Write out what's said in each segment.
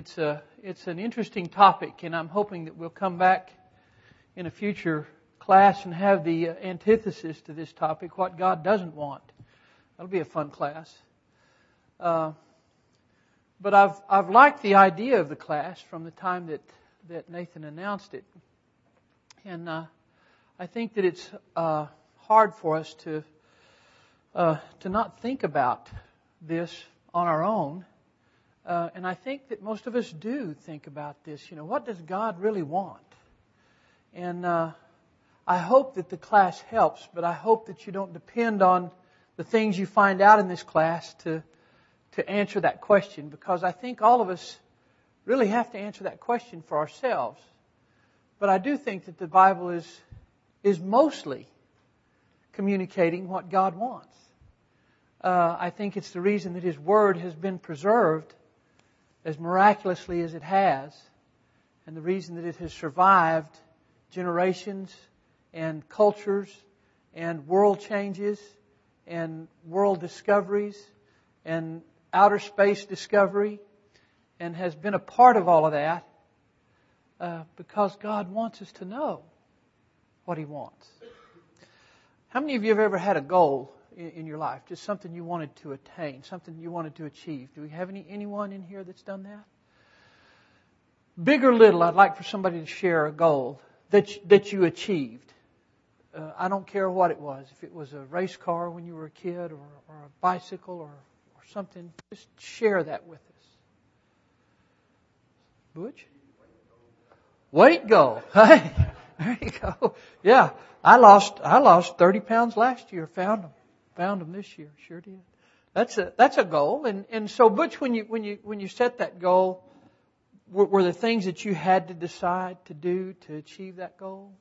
it's an interesting topic, and I'm hoping that we'll come back in a future class and have the antithesis to this topic, what God doesn't want. That'll be a fun class. But I've liked the idea of the class from the time that Nathan announced it, and I think that it's hard for us to not think about this on our own. And I think that most of us do think about this. What does God really want? And I hope that the class helps, but I hope that you don't depend on the things you find out in this class to answer that question, because I think all of us really have to answer that question for ourselves. But I do think that the Bible is mostly communicating what God wants. I think it's the reason that His Word has been preserved as miraculously as it has, and the reason that it has survived generations and cultures and world changes and world discoveries and outer space discovery, and has been a part of all of that because God wants us to know what He wants. How many of you have ever had a goal in your life, just something you wanted to attain, something you wanted to achieve? Do we have anyone in here that's done that? Big or little, I'd like for somebody to share a goal that you achieved. I don't care what it was. If it was a race car when you were a kid, or a bicycle, or something, just share that with us. Butch? Weight goal. Hey, there you go. Yeah, I lost 30 pounds last year. Found them this year. Sure did. That's a goal. And so, Butch, when you set that goal, were there things that you had to decide to do to achieve that goal?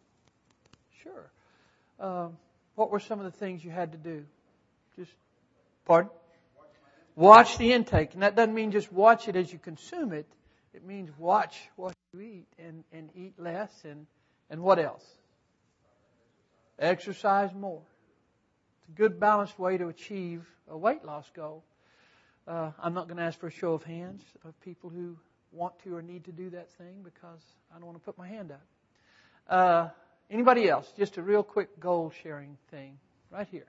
Sure. What were some of the things you had to do? Pardon? Watch the intake. And that doesn't mean just watch it as you consume it. It means watch what you eat and eat less. And what else? Exercise more. It's a good balanced way to achieve a weight loss goal. I'm not going to ask for a show of hands of people who want to or need to do that thing, because I don't want to put my hand up. Anybody else? Just a real quick goal sharing thing right here.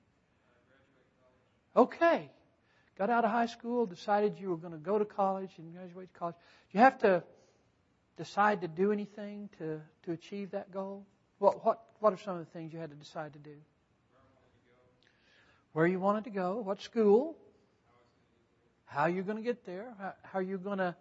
Okay. Got out of high school, decided you were going to go to college and graduate to college. Do you have to decide to do anything to achieve that goal? What are some of the things you had to decide to do? Where you wanted to go, what school, how you're going to get there, how you're going to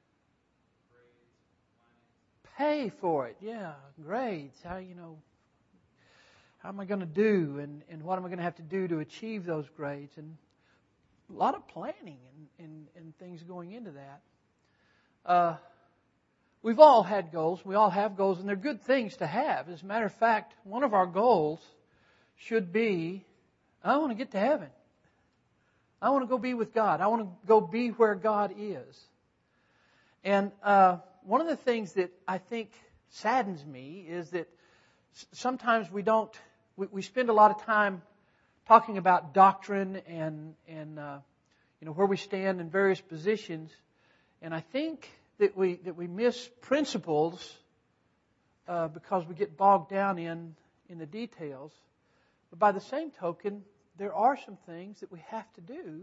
pay for it. Yeah, grades. How am I going to do, and what am I going to have to do to achieve those grades? And a lot of planning and things going into that. We've all had goals. We all have goals, and they're good things to have. As a matter of fact, one of our goals should be, I want to get to heaven. I want to go be with God. I want to go be where God is. And one of the things that I think saddens me is that sometimes we spend a lot of time talking about doctrine and where we stand in various positions, and I think that we miss principles because we get bogged down in the details. But by the same token, there are some things that we have to do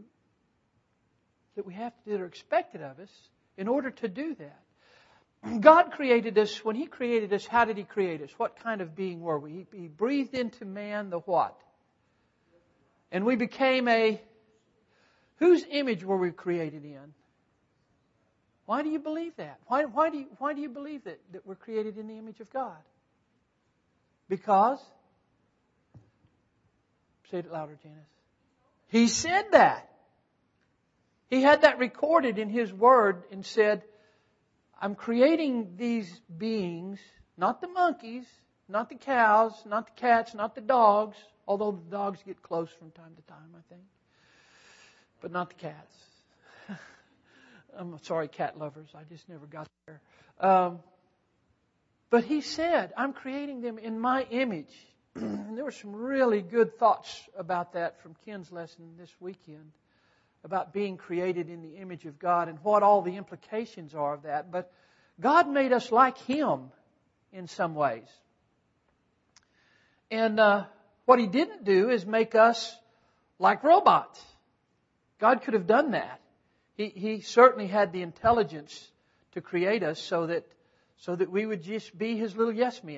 that are expected of us in order to do that. God created us. When He created us, how did He create us? What kind of being were we? He breathed into man the what? And we became whose image were we created in? Why do you believe that? Why do you believe that we're created in the image of God? Because, say it louder, Janice. He said that. He had that recorded in His Word and said, I'm creating these beings, not the monkeys, not the cows, not the cats, not the dogs, although the dogs get close from time to time, I think. But not the cats. I'm sorry, cat lovers. I just never got there. But He said, I'm creating them in my image. And there were some really good thoughts about that from Ken's lesson this weekend. about being created in the image of God and what all the implications are of that. But God made us like Him in some ways. And what He didn't do is make us like robots. God could have done that. He certainly had the intelligence to create us so that we would just be His little yes men.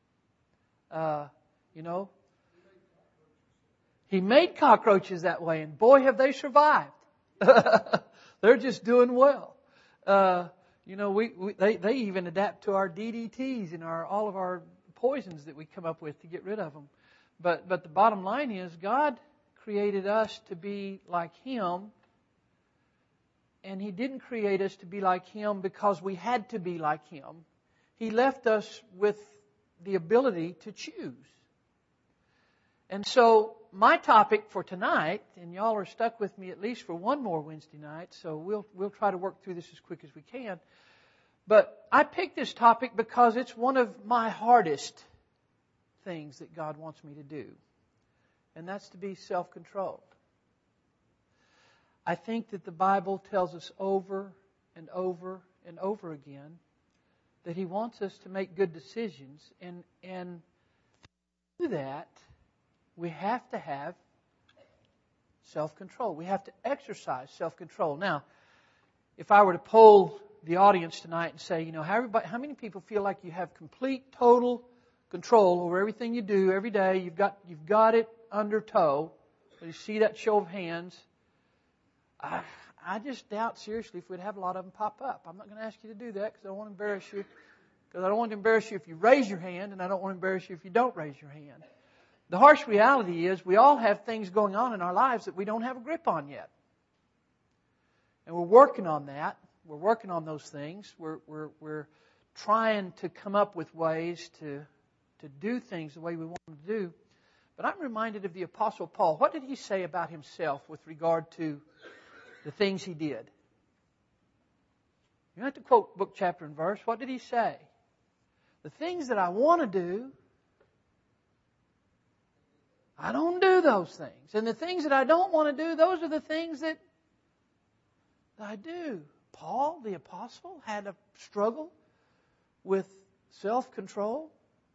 He made cockroaches that way, and boy, have they survived. They're just doing well. They even adapt to our DDTs and all of our poisons that we come up with to get rid of them. But the bottom line is, God created us to be like Him, and He didn't create us to be like Him because we had to be like Him. He left us with the ability to choose. And so my topic for tonight, and y'all are stuck with me at least for one more Wednesday night, so we'll try to work through this as quick as we can. But I picked this topic because it's one of my hardest things that God wants me to do. And that's to be self-controlled. I think that the Bible tells us over and over and over again that He wants us to make good decisions. And to do that, we have to have self-control. We have to exercise self-control. Now, if I were to poll the audience tonight and say, how many people feel like you have complete, total control over everything you do every day? You've got it under tow. You see that show of hands. I just doubt seriously if we'd have a lot of them pop up. I'm not going to ask you to do that because I don't want to embarrass you. Because I don't want to embarrass you if you raise your hand, and I don't want to embarrass you if you don't raise your hand. The harsh reality is we all have things going on in our lives that we don't have a grip on yet. And we're working on that. We're working on those things. We're trying to come up with ways to do things the way we want them to do. But I'm reminded of the Apostle Paul. What did he say about himself with regard to the things he did? You don't have to quote book, chapter, and verse. What did he say? The things that I want to do, I don't do those things. And the things that I don't want to do, those are the things that I do. Paul, the apostle, had a struggle with self-control.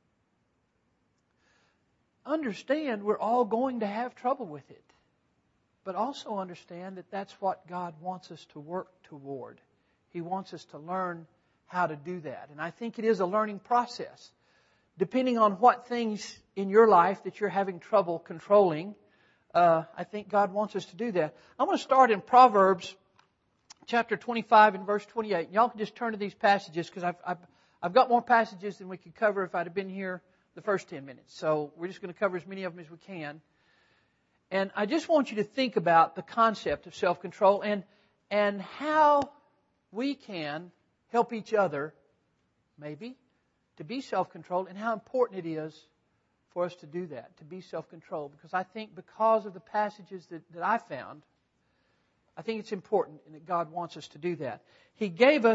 Understand we're all going to have trouble with it. But also understand that that's what God wants us to work toward. He wants us to learn how to do that. And I think it is a learning process. Depending on what things in your life that you're having trouble controlling, I think God wants us to do that. I'm going to start in Proverbs chapter 25 and verse 28. And y'all can just turn to these passages because I've got more passages than we could cover if I'd have been here the first 10 minutes. So we're just going to cover as many of them as we can. And I just want you to think about the concept of self-control and how we can help each other, maybe, to be self-controlled, and how important it is for us to do that, to be self-controlled. Because I think because of the passages that I found, I think it's important and that God wants us to do that. He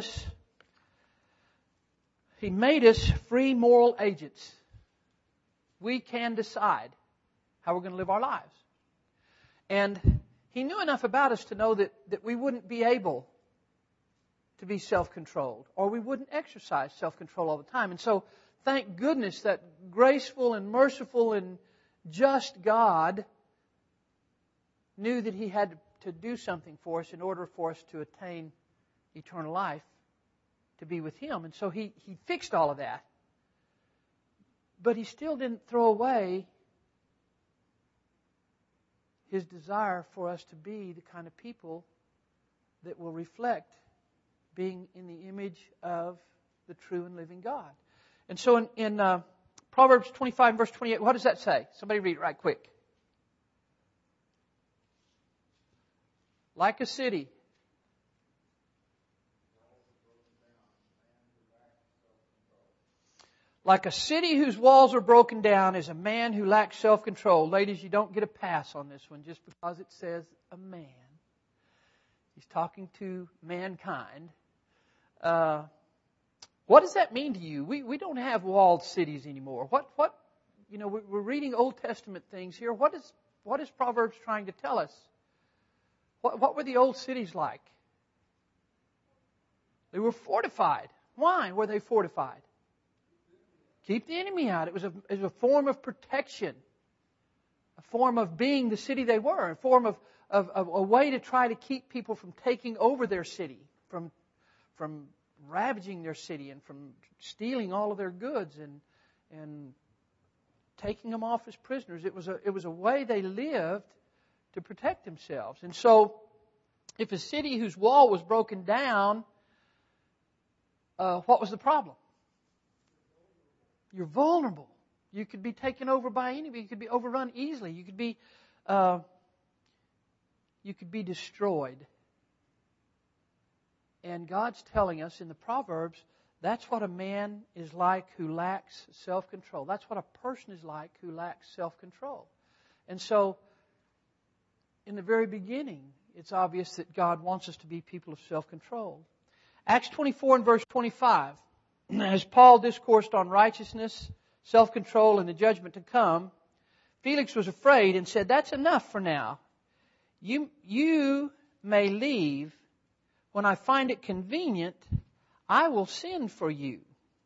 made us free moral agents. We can decide how we're going to live our lives. And He knew enough about us to know that we wouldn't be able to be self-controlled, or we wouldn't exercise self-control all the time. And so, thank goodness that graceful and merciful and just God knew that He had to do something for us in order for us to attain eternal life, to be with Him. And so He fixed all of that. But He still didn't throw away His desire for us to be the kind of people that will reflect being in the image of the true and living God. And so in Proverbs 25 verse 28, what does that say? Somebody read it right quick. Like a city. Like a city whose walls are broken down is a man who lacks self-control. Ladies, you don't get a pass on this one just because it says a man. He's talking to mankind. What does that mean to you? We don't have walled cities anymore. We're reading Old Testament things here. What is Proverbs trying to tell us? What were the old cities like? They were fortified. Why were they fortified? Keep the enemy out. It was a form of protection, a form of being the city they were, a form of a way to try to keep people from taking over their city, from ravaging their city, and from stealing all of their goods and taking them off as prisoners. It was a way they lived to protect themselves. And so, if a city whose wall was broken down, what was the problem? You're vulnerable. You could be taken over by anybody. You could be overrun easily. You could be destroyed. And God's telling us in the Proverbs, that's what a man is like who lacks self-control. That's what a person is like who lacks self-control. And so, in the very beginning, it's obvious that God wants us to be people of self-control. Acts 24 and verse 25. As Paul discoursed on righteousness, self-control, and the judgment to come, Felix was afraid and said, "That's enough for now. You may leave. When I find it convenient, I will send for you."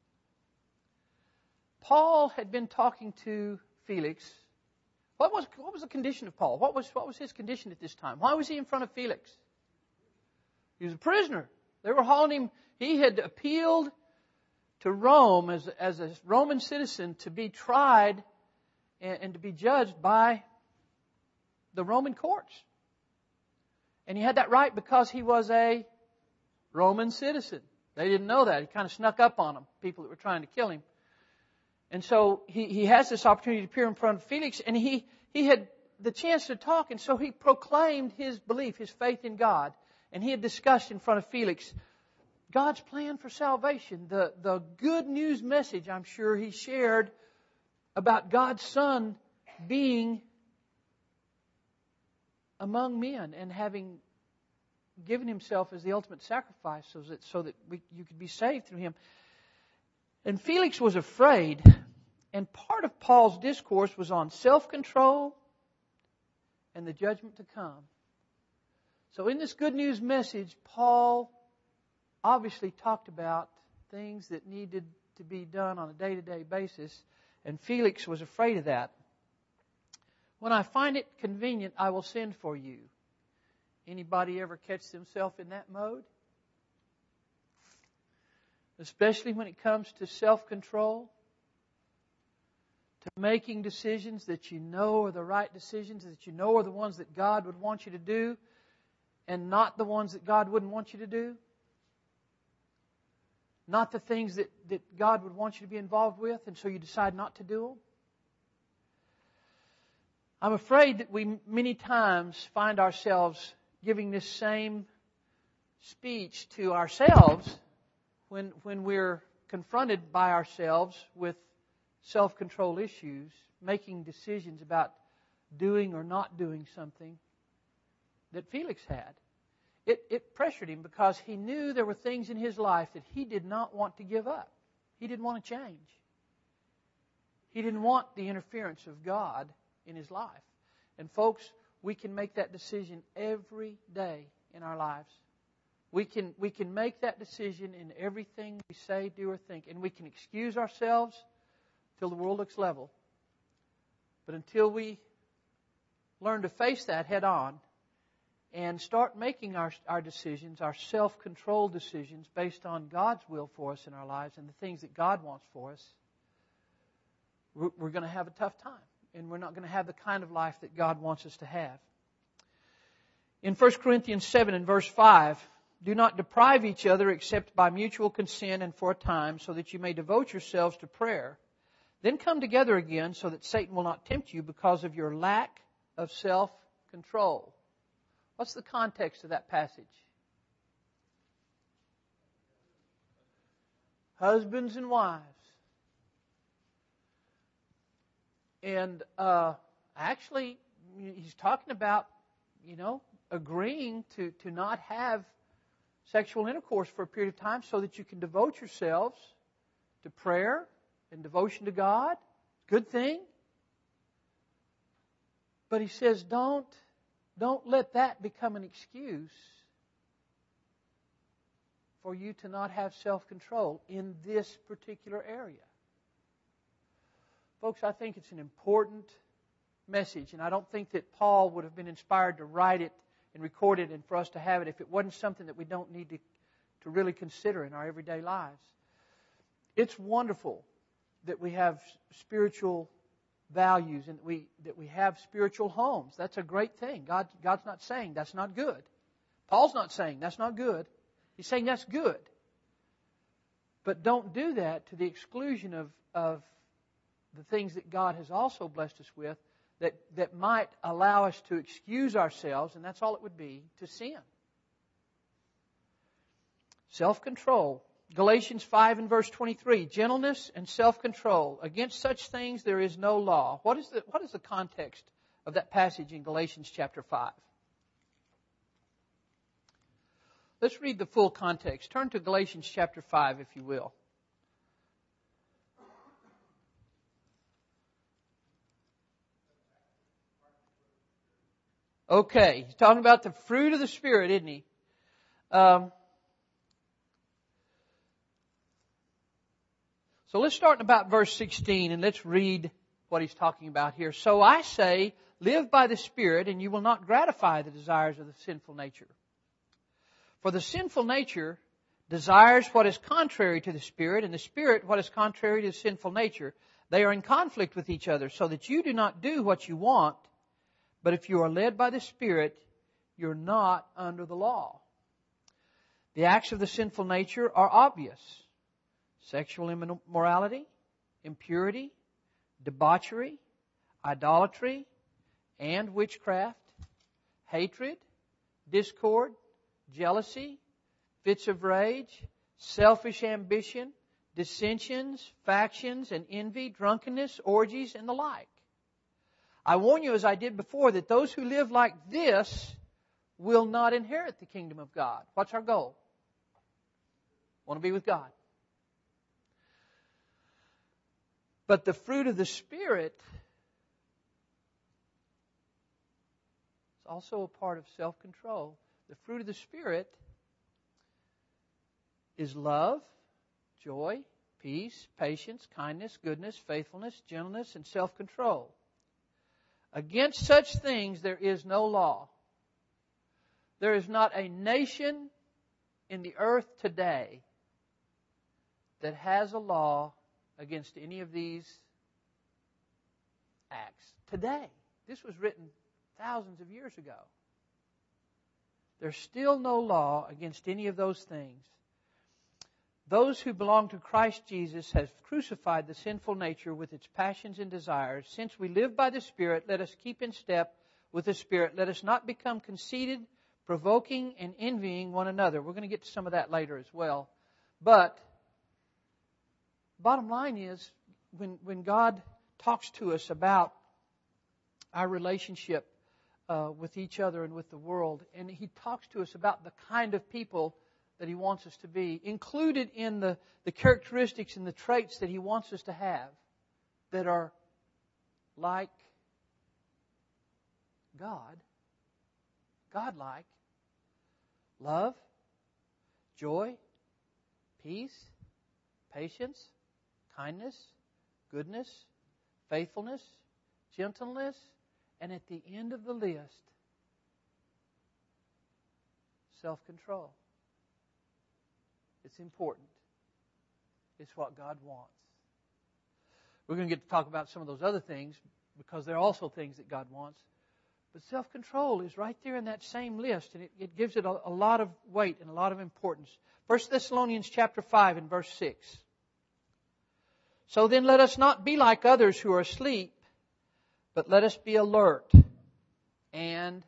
Paul had been talking to Felix. What was the condition of Paul? What was his condition at this time? Why was he in front of Felix? He was a prisoner. They were hauling him. He had appealed to Rome as a Roman citizen to be tried and to be judged by the Roman courts. And he had that right because he was a Roman citizen. They didn't know that. He kind of snuck up on them, people that were trying to kill him. And so he has this opportunity to appear in front of Felix, and he had the chance to talk, and so he proclaimed his belief, his faith in God. And he had discussed in front of Felix God's plan for salvation, the good news message, I'm sure he shared about God's Son being among men and having given Himself as the ultimate sacrifice so that you could be saved through Him. And Felix was afraid, and part of Paul's discourse was on self-control and the judgment to come. So in this good news message, Paul obviously talked about things that needed to be done on a day-to-day basis, and Felix was afraid of that. When I find it convenient, I will send for you. Anybody ever catch themselves in that mode? Especially when it comes to self-control, to making decisions that you know are the right decisions, that you know are the ones that God would want you to do, and not the ones that God wouldn't want you to do. Not the things that God would want you to be involved with, and so you decide not to do them. I'm afraid that we many times find ourselves giving this same speech to ourselves when we're confronted by ourselves with self-control issues, making decisions about doing or not doing something that Felix had. It pressured him because he knew there were things in his life that he did not want to give up. He didn't want to change. He didn't want the interference of God in his life. And folks, we can make that decision every day in our lives. We can make that decision in everything we say, do, or think. And we can excuse ourselves till the world looks level. But until we learn to face that head on and start making our decisions, our self-controlled decisions, based on God's will for us in our lives and the things that God wants for us, we're going to have a tough time. And we're not going to have the kind of life that God wants us to have. In 1 Corinthians 7 and verse 5, do not deprive each other except by mutual consent and for a time, so that you may devote yourselves to prayer. Then come together again so that Satan will not tempt you because of your lack of self-control. What's the context of that passage? Husbands and wives. And actually, he's talking about, agreeing to not have sexual intercourse for a period of time so that you can devote yourselves to prayer and devotion to God. Good thing. But he says, don't Don't let that become an excuse for you to not have self-control in this particular area. Folks, I think it's an important message, and I don't think that Paul would have been inspired to write it and record it and for us to have it if it wasn't something that we don't need to really consider in our everyday lives. It's wonderful that we have spiritual values and that we have spiritual homes. That's a great thing. God's not saying that's not good. Paul's not saying that's not good. He's saying that's good. But don't do that to the exclusion of the things that God has also blessed us with that might allow us to excuse ourselves, and that's all it would be, to sin. Self-control. Galatians 5 and verse 23, gentleness and self-control. Against such things there is no law. What is the context of that passage in Galatians chapter 5? Let's read the full context. Turn to Galatians chapter 5, if you will. Okay, he's talking about the fruit of the Spirit, isn't he? So let's start in about verse 16 and let's read what he's talking about here. So I say, live by the Spirit and you will not gratify the desires of the sinful nature. For the sinful nature desires what is contrary to the Spirit, and the Spirit what is contrary to the sinful nature. They are in conflict with each other, so that you do not do what you want. But if you are led by the Spirit, you're not under the law. The acts of the sinful nature are obvious: sexual immorality, impurity, debauchery, idolatry, and witchcraft, hatred, discord, jealousy, fits of rage, selfish ambition, dissensions, factions, and envy, drunkenness, orgies, and the like. I warn you, as I did before, that those who live like this will not inherit the kingdom of God. What's our goal? Want to be with God. But the fruit of the Spirit is also a part of self-control. The fruit of the Spirit is love, joy, peace, patience, kindness, goodness, faithfulness, gentleness, and self-control. Against such things there is no law. There is not a nation in the earth today that has a law against any of these acts. Today. This was written thousands of years ago. There's still no law against any of those things. Those who belong to Christ Jesus have crucified the sinful nature with its passions and desires. Since we live by the Spirit, let us keep in step with the Spirit. Let us not become conceited, provoking, and envying one another. We're going to get to some of that later as well. But bottom line is, when God talks to us about our relationship with each other and with the world, and He talks to us about the kind of people that He wants us to be, included in the characteristics and the traits that He wants us to have that are like God, God-like: love, joy, peace, patience, kindness, goodness, faithfulness, gentleness, and at the end of the list, self-control. It's important. It's what God wants. We're going to get to talk about some of those other things because they're also things that God wants. But self-control is right there in that same list, and it gives it a lot of weight and a lot of importance. 1 Thessalonians chapter 5 and verse 6. So then let us not be like others who are asleep, but let us be alert and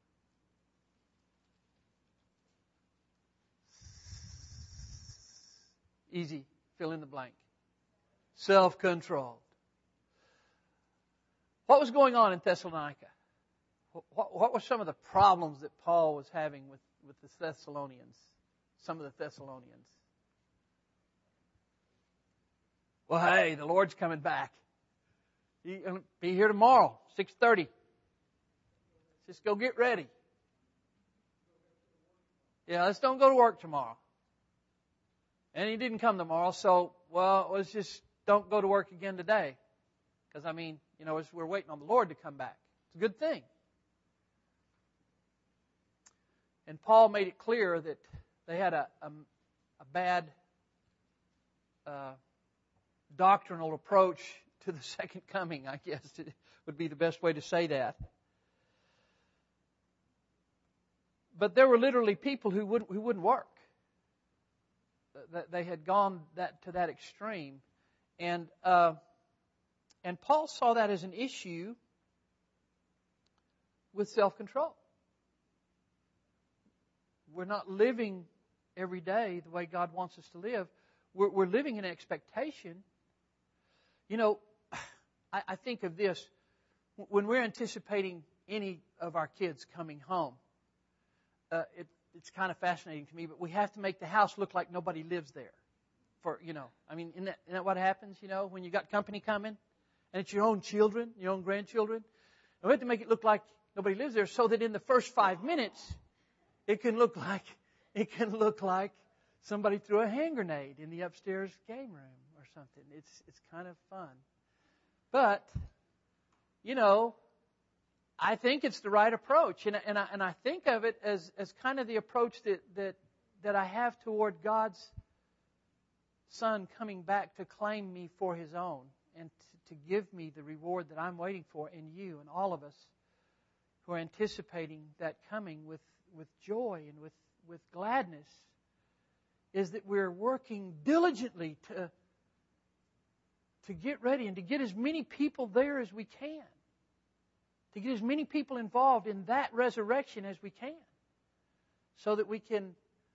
easy, fill in the blank. Self-controlled. What was going on in Thessalonica? What were some of the problems that Paul was having with the Thessalonians? Some of the Thessalonians. Well, hey, the Lord's coming back. He's going to be here tomorrow, 6:30. just go get ready. Yeah, let's don't go to work tomorrow. And he didn't come tomorrow, so, well, let's just don't go to work again today. Because, we're waiting on the Lord to come back. It's a good thing. And Paul made it clear that they had a bad doctrinal approach to the second coming, I guess would be the best way to say that. But there were literally people who wouldn't work. They had gone to that extreme. And Paul saw that as an issue with self-control. We're not living every day the way God wants us to live. We're living in expectation. I think of this. When we're anticipating any of our kids coming home, it's kind of fascinating to me, but we have to make the house look like nobody lives there. Isn't that what happens, when you got company coming and it's your own children, your own grandchildren? And we have to make it look like nobody lives there so that in the first 5 minutes, it can look like somebody threw a hand grenade in the upstairs game room or something. It's kind of fun. But, I think it's the right approach. And I think of it as kind of the approach that I have toward God's Son coming back to claim me for His own and to give me the reward that I'm waiting for in you and all of us who are anticipating that coming with joy and with gladness, is that we're working diligently to get ready and to get as many people there as we can. To get as many people involved in that resurrection as we can. So that we can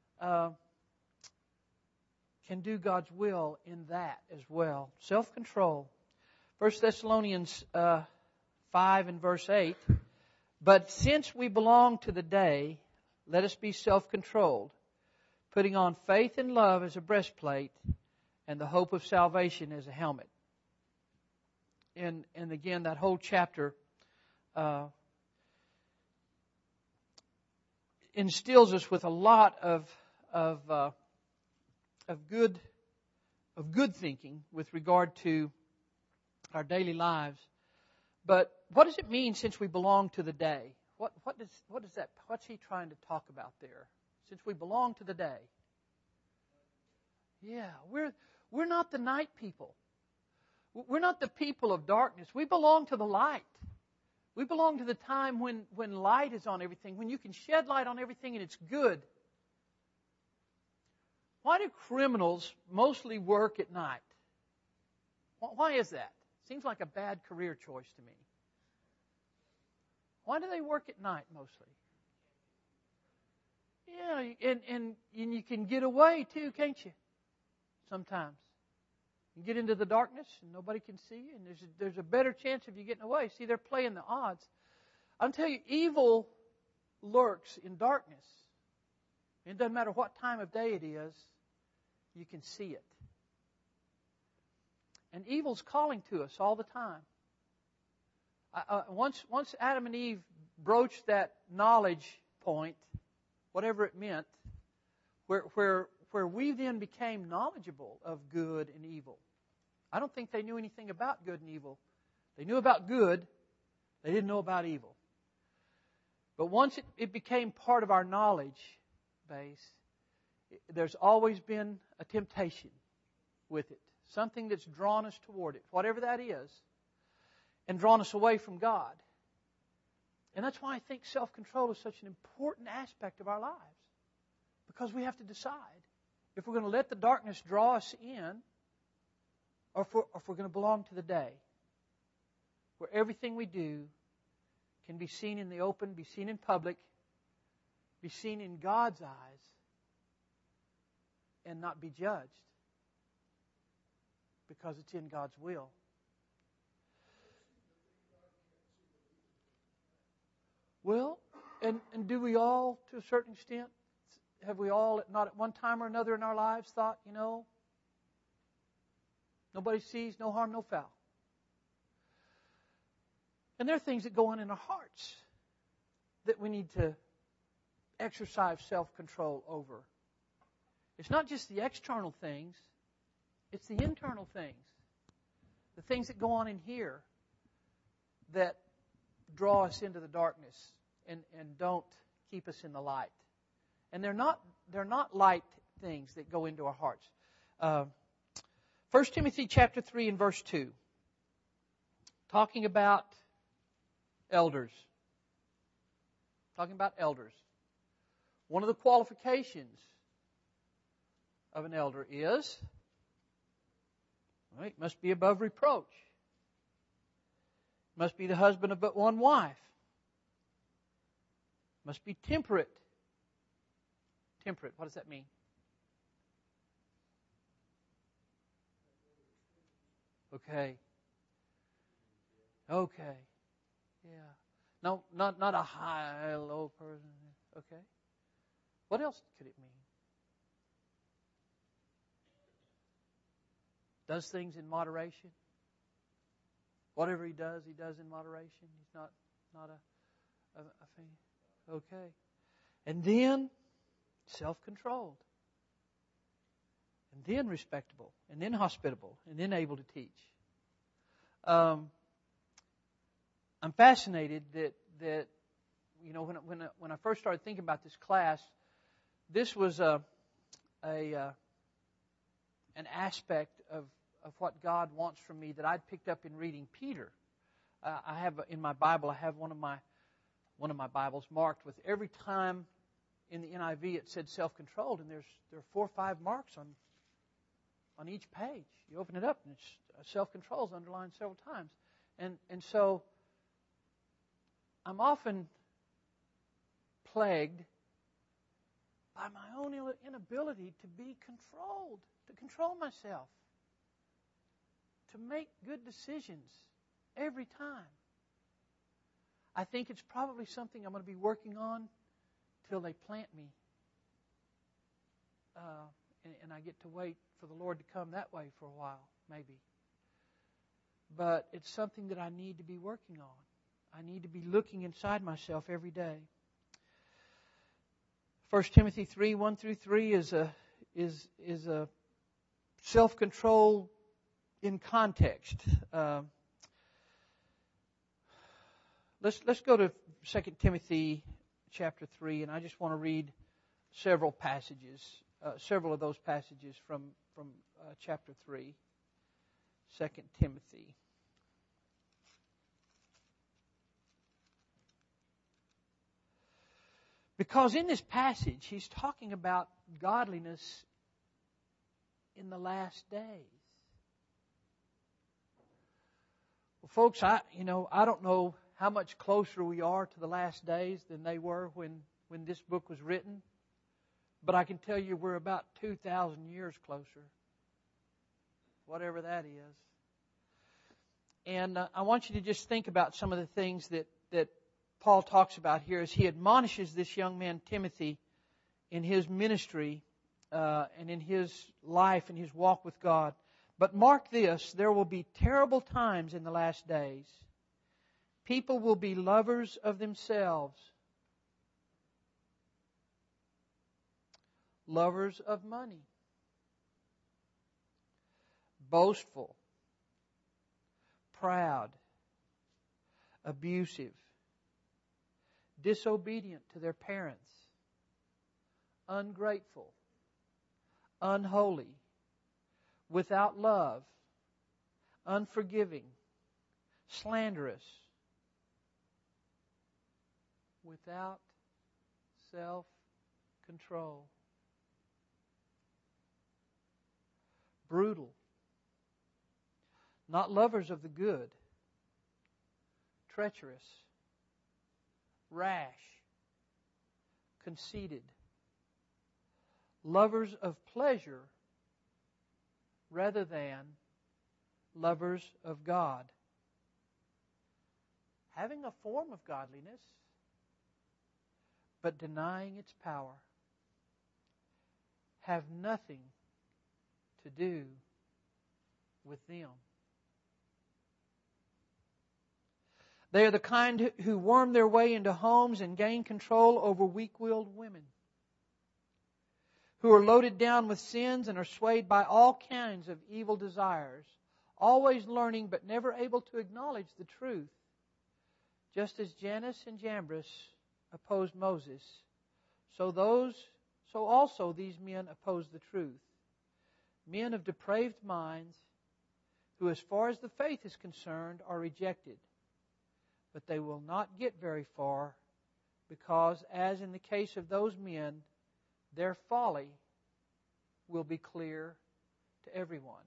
do God's will in that as well. Self-control. 1 Thessalonians 5 and verse 8. But since we belong to the day, let us be self-controlled, putting on faith and love as a breastplate and the hope of salvation as a helmet. And again, that whole chapter instills us with a lot of good thinking with regard to our daily lives. But what does it mean since we belong to the day? What does that? What's he trying to talk about there? Since we belong to the day. Yeah, we're not the night people. We're not the people of darkness. We belong to the light. We belong to the time when light is on everything, when you can shed light on everything and it's good. Why do criminals mostly work at night? Why is that? Seems like a bad career choice to me. Why do they work at night mostly? Yeah, and you can get away too, can't you? Sometimes. You get into the darkness and nobody can see you, and there's a better chance of you getting away. See, they're playing the odds. I'll tell you, evil lurks in darkness. It doesn't matter what time of day it is, you can see it. And evil's calling to us all the time. Once Adam and Eve broached that knowledge point, whatever it meant, where we then became knowledgeable of good and evil. I don't think they knew anything about good and evil. They knew about good. They didn't know about evil. But once it became part of our knowledge base, there's always been a temptation with it. Something that's drawn us toward it, whatever that is, and drawn us away from God. And that's why I think self-control is such an important aspect of our lives. Because we have to decide if we're going to let the darkness draw us in, or if we're going to belong to the day, where everything we do can be seen in the open, be seen in public, be seen in God's eyes, and not be judged, because it's in God's will. Well, and do we all, to a certain extent, have we all, not at one time or another in our lives, thought, nobody sees, no harm, no foul? And there are things that go on in our hearts. that we need to exercise self-control over. It's not just the external things, it's the internal things. The things that go on in here that draw us into the darkness and don't keep us in the light. And they're not light things that go into our hearts. 1 Timothy chapter 3 and verse 2. Talking about elders. Talking about elders. One of the qualifications of an elder is, well, it must be above reproach. Must be the husband of but one wife. Must be temperate. Temperate, what does that mean? Okay. Okay. Yeah. No, not a high, low person. Okay. What else could it mean? Does things in moderation. Whatever he does in moderation. He's not a fan. Okay. And then self-controlled. And then respectable. And then hospitable. And then able to teach. I'm fascinated that you know, when I first started thinking about this class, this was an aspect of what God wants from me that I'd picked up in reading Peter. I have in my Bible, I have one of my Bibles marked with every time in the NIV it said self-controlled, and there are 4 or 5 marks on each page. You open it up and it's self-control is underlined several times, and so I'm often plagued by my own inability to be controlled, to control myself, to make good decisions every time. I think it's probably something I'm going to be working on till they plant me. And I get to wait for the Lord to come that way for a while, maybe. But it's something that I need to be working on. I need to be looking inside myself every day. 1 Timothy 3, 1 through 3 is a self-control in context. Let's go to 2 Timothy chapter 3, and I just want to read several of those passages from chapter 3, 2 Timothy. Because in this passage, he's talking about godliness in the last days. Well, folks, I don't know how much closer we are to the last days than they were when this book was written, but I can tell you we're about 2,000 years closer, whatever that is. And I want you to just think about some of the things that Paul talks about here as he admonishes this young man Timothy in his ministry and in his life and his walk with God. But mark this, there will be terrible times in the last days. People will be lovers of themselves, lovers of money, boastful, proud, abusive, disobedient to their parents, ungrateful, unholy, without love, unforgiving, slanderous, without self-control, brutal, not lovers of the good, treacherous, rash, conceited, lovers of pleasure rather than lovers of God, having a form of godliness but denying its power, have nothing to do with them. They are the kind who worm their way into homes and gain control over weak-willed women, who are loaded down with sins and are swayed by all kinds of evil desires, always learning but never able to acknowledge the truth. Just as Jannes and Jambres opposed Moses, so also these men oppose the truth. Men of depraved minds, who as far as the faith is concerned are rejected. But they will not get very far because, as in the case of those men, their folly will be clear to everyone.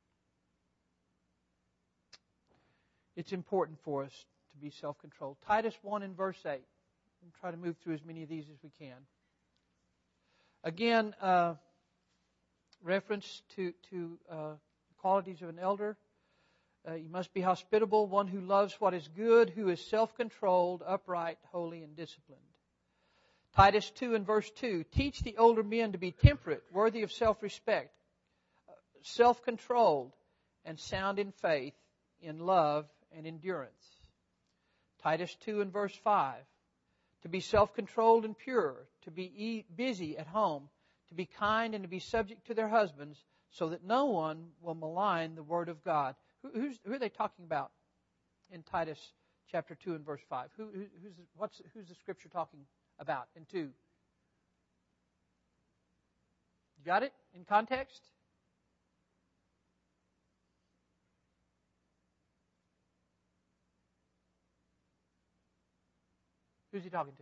It's important for us to be self-controlled. Titus 1 and verse 8. We'll try to move through as many of these as we can. Again, reference to qualities of an elder. You must be hospitable, one who loves what is good, who is self-controlled, upright, holy, and disciplined. Titus 2 and verse 2. Teach the older men to be temperate, worthy of self-respect, self-controlled, and sound in faith, in love, and endurance. Titus 2 and verse 5. To be self-controlled and pure, to be busy at home, to be kind and to be subject to their husbands, so that no one will malign the word of God. Who are they talking about in Titus chapter 2 and verse 5? Who's the scripture talking about in 2? You got it in context? Who's he talking to?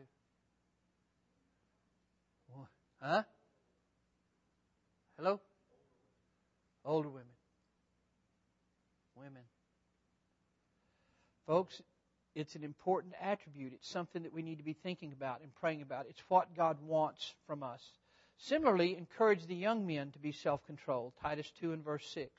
Huh? Hello? Older women. Women. Folks, it's an important attribute. It's something that we need to be thinking about and praying about. It's what God wants from us. Similarly, encourage the young men to be self-controlled. Titus 2 and verse 6.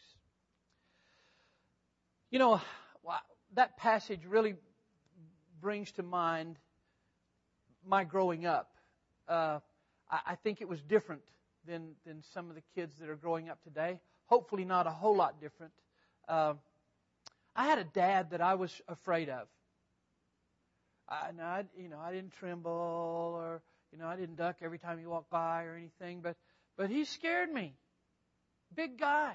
You know, that passage really brings to mind my growing up. I think it was different than some of the kids that are growing up today. Hopefully not a whole lot different. I had a dad that I was afraid of. I didn't tremble or I didn't duck every time he walked by or anything, but he scared me. Big guy.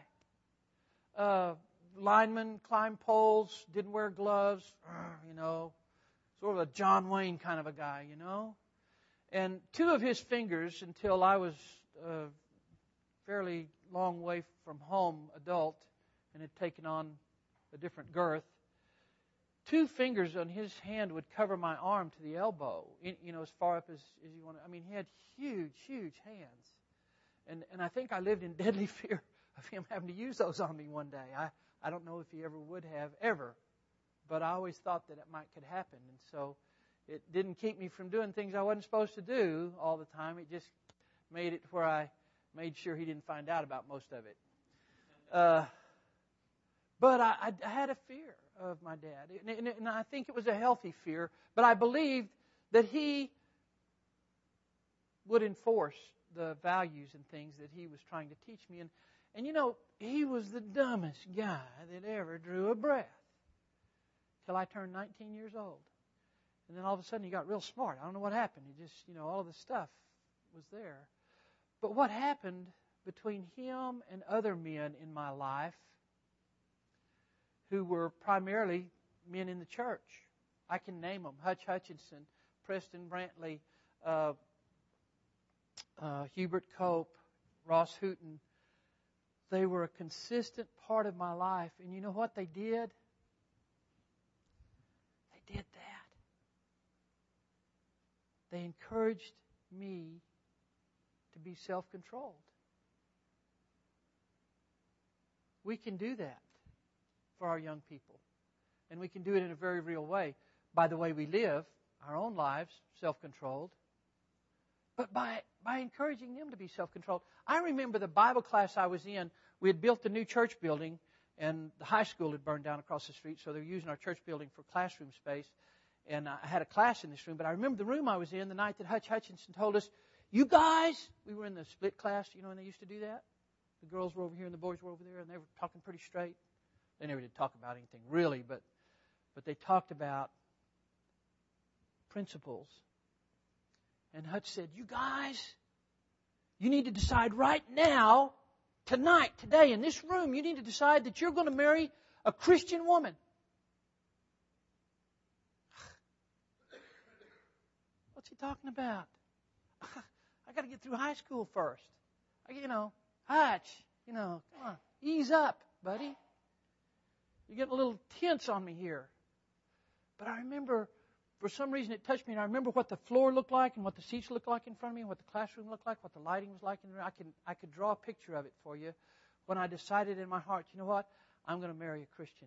Lineman, climbed poles, didn't wear gloves, sort of a John Wayne kind of a guy, And 2 of his fingers, until I was a fairly long way from home adult and had taken on a different girth, 2 fingers on his hand would cover my arm to the elbow, as far up as you want to. I mean, he had huge, huge hands. And I think I lived in deadly fear of him having to use those on me one day. I don't know if he ever would have, ever. But I always thought that it could happen. And so it didn't keep me from doing things I wasn't supposed to do all the time. It just made it where I made sure he didn't find out about most of it. But I had a fear of my dad. And I think it was a healthy fear. But I believed that he would enforce the values and things that he was trying to teach me. And he was the dumbest guy that ever drew a breath. Till I turned 19 years old. And then all of a sudden he got real smart. I don't know what happened. He just, all of the stuff was there. But what happened between him and other men in my life who were primarily men in the church? I can name them. Hutch Hutchinson, Preston Brantley, Hubert Cope, Ross Hooten. They were a consistent part of my life. And you know what they did? Did that. They encouraged me to be self-controlled. We can do that for our young people. And we can do it in a very real way. By the way we live, our own lives, self-controlled. But by encouraging them to be self-controlled. I remember the Bible class I was in, we had built a new church building, and the high school had burned down across the street, so they were using our church building for classroom space. And I had a class in this room, but I remember the room I was in the night that Hutch Hutchinson told us, you guys, we were in the split class, when they used to do that? The girls were over here and the boys were over there, and they were talking pretty straight. They never did talk about anything really, but they talked about principals. And Hutch said, you guys, you need to decide right now, tonight, today, in this room, you need to decide that you're going to marry a Christian woman. What's he talking about? I got to get through high school first. Hutch, come on, ease up, buddy. You're getting a little tense on me here. But I remember, for some reason it touched me, and I remember what the floor looked like and what the seats looked like in front of me and what the classroom looked like, what the lighting was like in the room. I could draw a picture of it for you when I decided in my heart, you know what? I'm going to marry a Christian.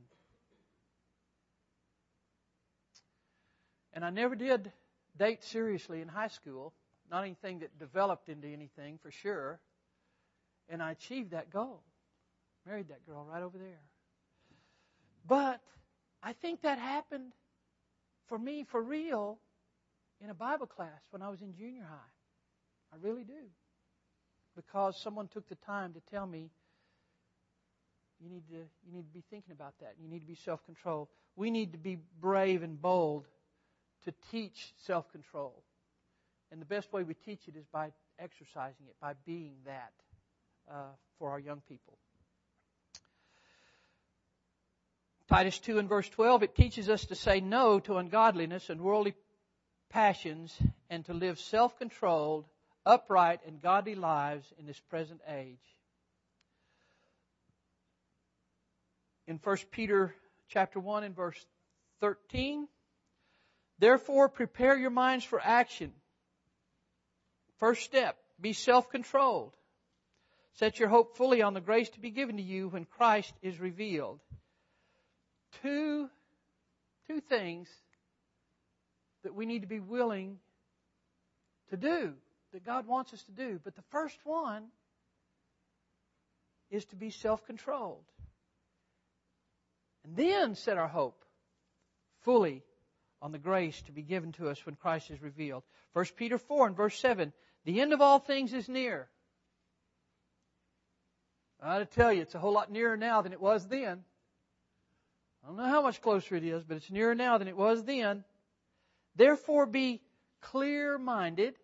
And I never did date seriously in high school. Not anything that developed into anything, for sure. And I achieved that goal. Married that girl right over there. But I think that happened for me, for real, in a Bible class when I was in junior high. I really do. Because someone took the time to tell me, you need to be thinking about that. You need to be self-controlled. We need to be brave and bold to teach self-control. And the best way we teach it is by exercising it, by being that for our young people. Titus 2 and verse 12, it teaches us to say no to ungodliness and worldly passions and to live self-controlled, upright, and godly lives in this present age. In 1 Peter chapter 1 and verse 13, therefore prepare your minds for action. First step, be self-controlled. Set your hope fully on the grace to be given to you when Christ is revealed. Two things that we need to be willing to do, that God wants us to do. But the first one is to be self-controlled. And then set our hope fully on the grace to be given to us when Christ is revealed. 1 Peter 4 and verse 7, the end of all things is near. I ought to tell you, it's a whole lot nearer now than it was then. I don't know how much closer it is, but it's nearer now than it was then. Therefore be clear-minded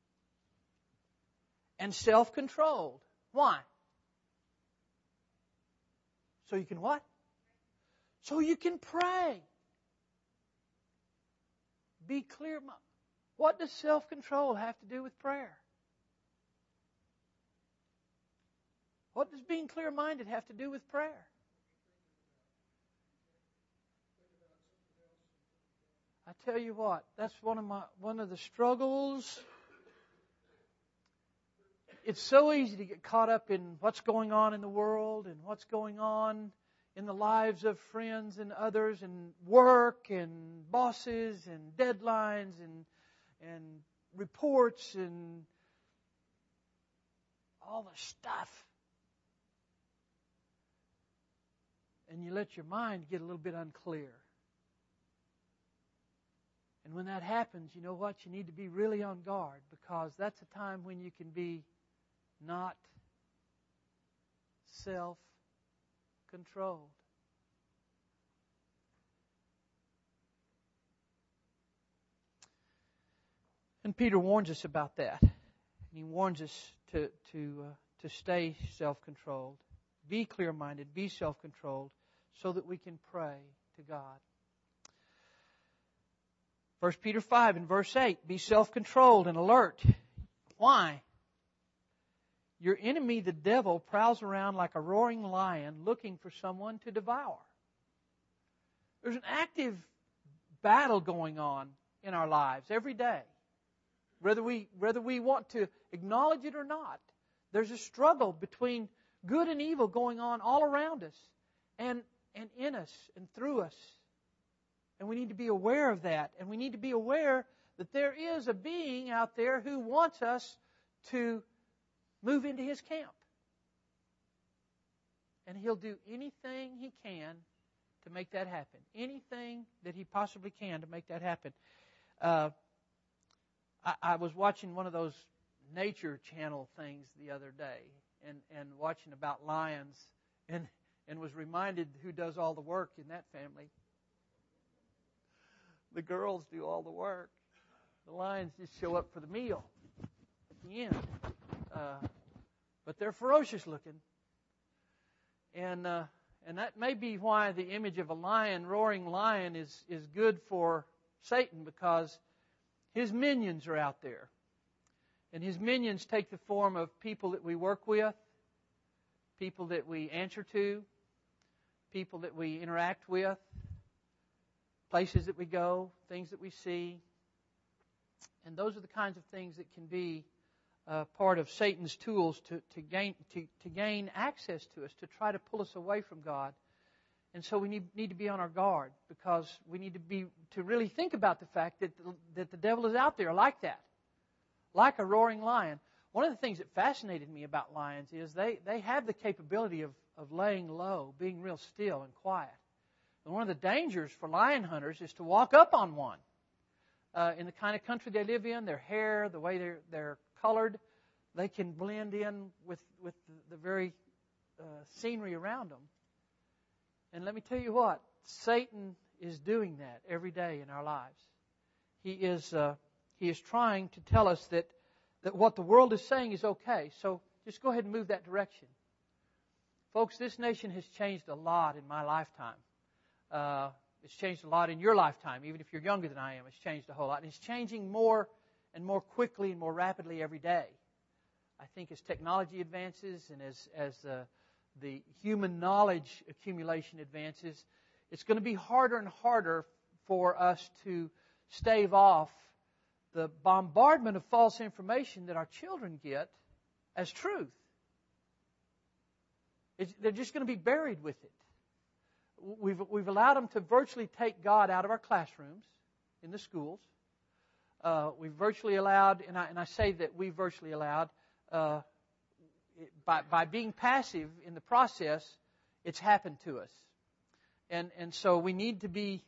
and self-controlled. Why? So you can what? So you can pray. Be clear. What does self-control have to do with prayer? What does being clear-minded have to do with prayer? I tell you what, that's one of the struggles. It's so easy to get caught up in what's going on in the world and what's going on in the lives of friends and others and work and bosses and deadlines and reports and all the stuff. And you let your mind get a little bit unclear. And when that happens, you know what? You need to be really on guard, because that's a time when you can be not self-controlled. And Peter warns us about that. And he warns us to stay self-controlled, be clear-minded, be self-controlled, so that we can pray to God. 1 Peter 5 and verse 8, be self-controlled and alert. Why? Your enemy, the devil, prowls around like a roaring lion looking for someone to devour. There's an active battle going on in our lives every day. Whether we want to acknowledge it or not, there's a struggle between good and evil going on all around us and in us and through us. And we need to be aware of that. And we need to be aware that there is a being out there who wants us to move into his camp. And he'll do anything he can to make that happen. Anything that he possibly can to make that happen. I was watching one of those nature channel things the other day and watching about lions and was reminded who does all the work in that family. The girls do all the work. The lions just show up for the meal at the end. But they're ferocious looking. And that may be why the image of a lion, roaring lion, is good for Satan, because his minions are out there. And his minions take the form of people that we work with, people that we answer to, people that we interact with, places that we go, things that we see. And those are the kinds of things that can be part of Satan's tools to gain access to us, to try to pull us away from God. And so we need to be on our guard, because we need to really think about the fact that the devil is out there like that, like a roaring lion. One of the things that fascinated me about lions is they have the capability of laying low, being real still and quiet. And one of the dangers for lion hunters is to walk up on one. In the kind of country they live in, their hair, the way they're colored, they can blend in with the very scenery around them. And let me tell you what, Satan is doing that every day in our lives. He is trying to tell us that what the world is saying is okay. So just go ahead and move that direction. Folks, this nation has changed a lot in my lifetime. It's changed a lot in your lifetime. Even if you're younger than I am, it's changed a whole lot. And it's changing more and more quickly and more rapidly every day. I think as technology advances and as the human knowledge accumulation advances, it's going to be harder and harder for us to stave off the bombardment of false information that our children get as truth. They're just going to be buried with it. We've allowed them to virtually take God out of our classrooms, in the schools. We've virtually allowed, and I say that we virtually allowed, by being passive in the process, it's happened to us. And so we need to be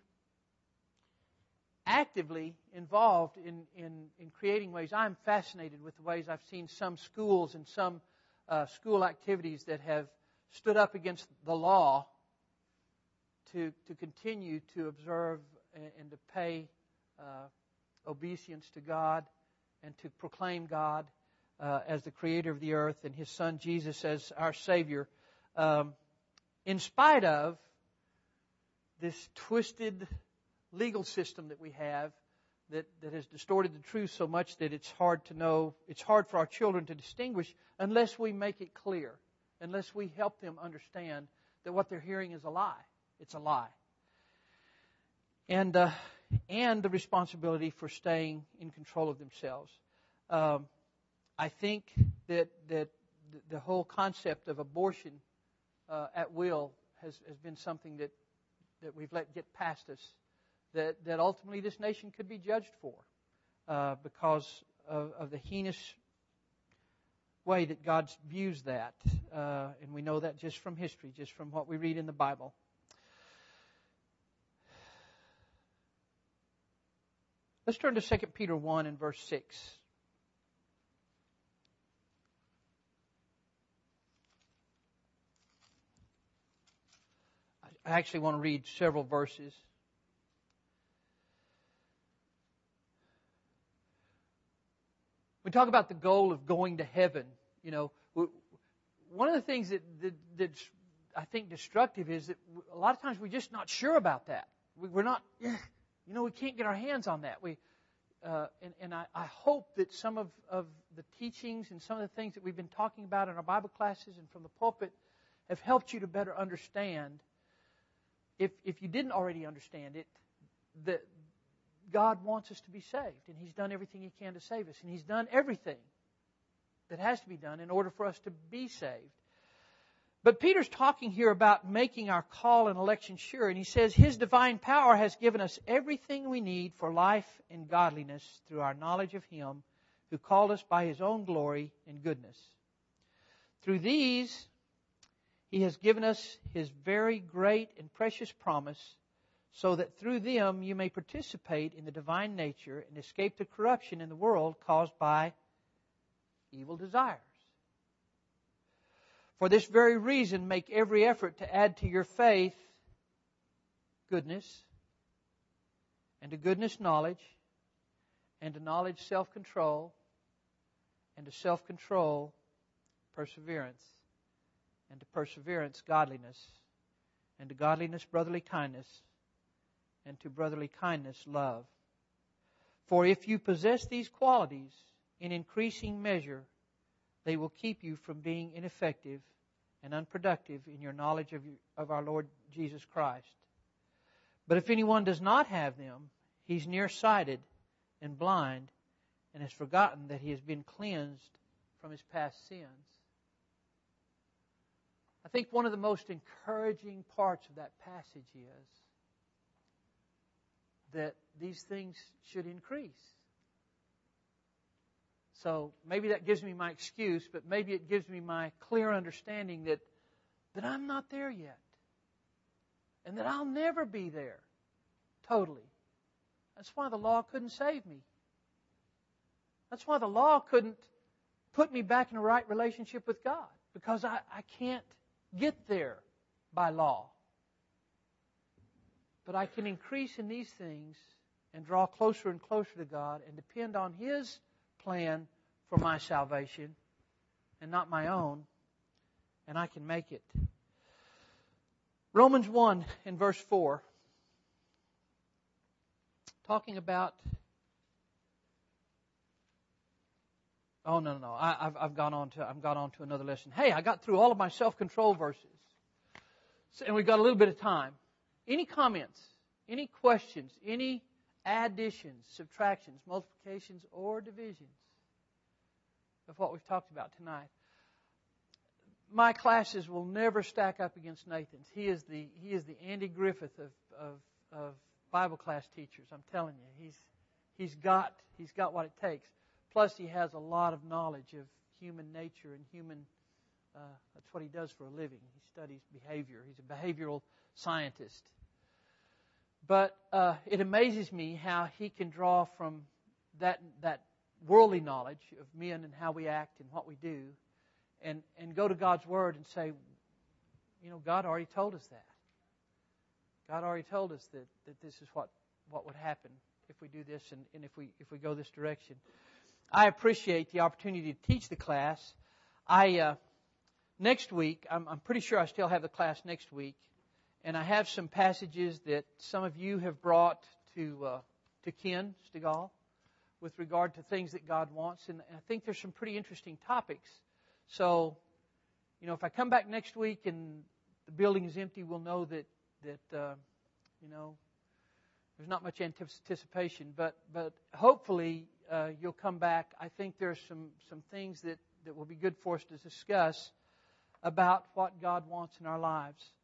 actively involved in creating ways. I'm fascinated with the ways I've seen some schools and some school activities that have stood up against the law to continue to observe and to pay obeisance to God and to proclaim God as the creator of the earth and His Son Jesus as our Savior, in spite of this twisted legal system that we have that has distorted the truth so much that it's hard to know, it's hard for our children to distinguish unless we make it clear, unless we help them understand that what they're hearing is a lie. It's a lie. And the responsibility for staying in control of themselves. I think that the whole concept of abortion at will has been something that we've let get past us, that ultimately this nation could be judged for because of the heinous way that God views that. And we know that just from history, just from what we read in the Bible. Let's turn to 2 Peter 1 and verse 6. I actually want to read several verses. We talk about the goal of going to heaven. You know, one of the things that's I think destructive is that a lot of times we're just not sure about that. We're not. We can't get our hands on that. I hope that some of the teachings and some of the things that we've been talking about in our Bible classes and from the pulpit have helped you to better understand, if you didn't already understand it, that God wants us to be saved. And He's done everything He can to save us. And He's done everything that has to be done in order for us to be saved. But Peter's talking here about making our call and election sure. And he says His divine power has given us everything we need for life and godliness through our knowledge of Him who called us by His own glory and goodness. Through these, He has given us His very great and precious promise, so that through them you may participate in the divine nature and escape the corruption in the world caused by evil desires. For this very reason, make every effort to add to your faith goodness, and to goodness knowledge, and to knowledge, self-control, and to self-control, perseverance, and to perseverance, godliness, and to godliness, brotherly kindness, and to brotherly kindness, love. For if you possess these qualities in increasing measure, they will keep you from being ineffective and unproductive in your knowledge of our Lord Jesus Christ. But if anyone does not have them, he's nearsighted and blind, and has forgotten that he has been cleansed from his past sins. I think one of the most encouraging parts of that passage is that these things should increase. So maybe that gives me my excuse, but maybe it gives me my clear understanding that I'm not there yet. And that I'll never be there totally. That's why the law couldn't save me. That's why the law couldn't put me back in a right relationship with God. Because I can't get there by law. But I can increase in these things and draw closer and closer to God and depend on His plan for my salvation and not my own, and I can make it. Romans 1 in verse 4, talking about... Oh, no. I've gone on to another lesson. Hey, I got through all of my self-control verses. And we've got a little bit of time. Any comments? Any questions? Any additions, subtractions, multiplications, or divisions of what we've talked about tonight? My classes will never stack up against Nathan's. He is the Andy Griffith of Bible class teachers. I'm telling you, he's got what it takes. Plus, he has a lot of knowledge of human nature and human. That's what he does for a living. He studies behavior. He's a behavioral scientist. But it amazes me how he can draw from that worldly knowledge of men and how we act and what we do, and go to God's Word and say, God already told us that. God already told us that this is what would happen if we do this and if we go this direction. I appreciate the opportunity to teach the class. Next week, I'm pretty sure I still have the class next week, and I have some passages that some of you have brought to Ken Stegall with regard to things that God wants, and I think there's some pretty interesting topics. So, if I come back next week and the building is empty, we'll know that there's not much anticipation, but hopefully you'll come back. I think there's some things that will be good for us to discuss about what God wants in our lives.